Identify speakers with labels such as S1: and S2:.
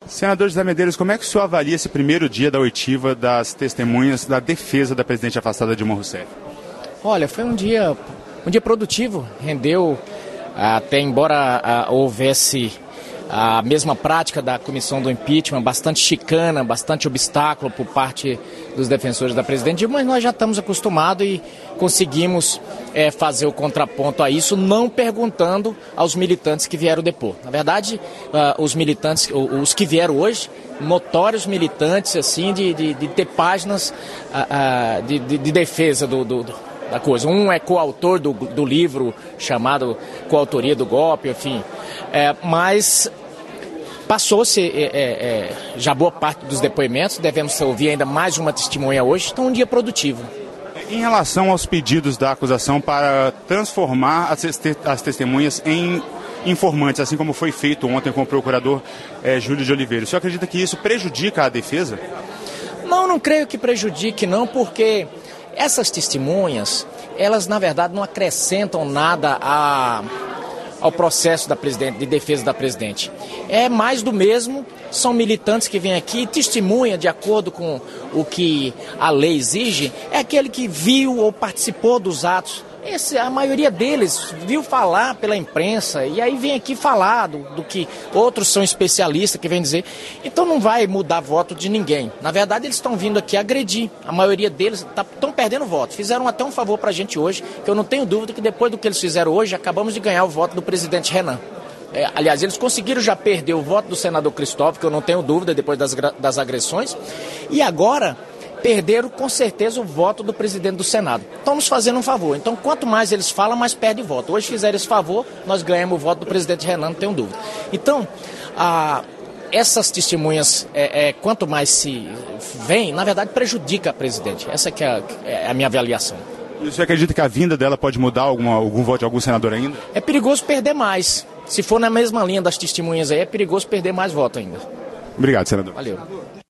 S1: Senador José Medeiros, como é que o senhor avalia esse primeiro dia da oitiva das testemunhas da defesa da presidente afastada Dilma Rousseff?
S2: Olha, foi um dia produtivo, rendeu, até embora houvesse a mesma prática da comissão do impeachment, bastante chicana, bastante obstáculo por parte dos defensores da presidente Dilma, mas nós já estamos acostumados e conseguimos fazer o contraponto a isso, não perguntando aos militantes que vieram depor. Na verdade, os militantes, os que vieram hoje, notórios militantes, assim, de ter páginas de defesa da coisa. Um é coautor do livro chamado Coautoria do Golpe, enfim. Mas passou-se já boa parte dos depoimentos, devemos ouvir ainda mais uma testemunha hoje, então um dia produtivo.
S1: Em relação aos pedidos da acusação para transformar as testemunhas em informantes, assim como foi feito ontem com o procurador Júlio de Oliveira, o senhor acredita que isso prejudica a defesa?
S2: Não creio que prejudique não, porque essas testemunhas, elas na verdade não acrescentam nada ao processo de defesa da presidente. É mais do mesmo, são militantes que vêm aqui e testemunham de acordo com o que a lei exige, é aquele que viu ou participou dos atos. A maioria deles viu falar pela imprensa e aí vem aqui falar do que outros são especialistas que vêm dizer. Então não vai mudar voto de ninguém. Na verdade, eles estão vindo aqui agredir. A maioria deles estão perdendo voto. Fizeram até um favor para a gente hoje, que eu não tenho dúvida que depois do que eles fizeram hoje, acabamos de ganhar o voto do presidente Renan. Aliás, eles conseguiram já perder o voto do senador Cristóvão, que eu não tenho dúvida, depois das agressões. E agora perderam com certeza o voto do presidente do Senado. Estão nos fazendo um favor. Então, quanto mais eles falam, mais perde voto. Hoje fizeram esse favor, nós ganhamos o voto do presidente Renan, não tenho dúvida. Então, essas testemunhas, quanto mais se vem, na verdade, prejudica a presidente. Essa que é a minha avaliação.
S1: E você acredita que a vinda dela pode mudar algum voto de algum senador ainda?
S2: É perigoso perder mais. Se for na mesma linha das testemunhas aí, é perigoso perder mais voto ainda.
S1: Obrigado, senador.
S2: Valeu.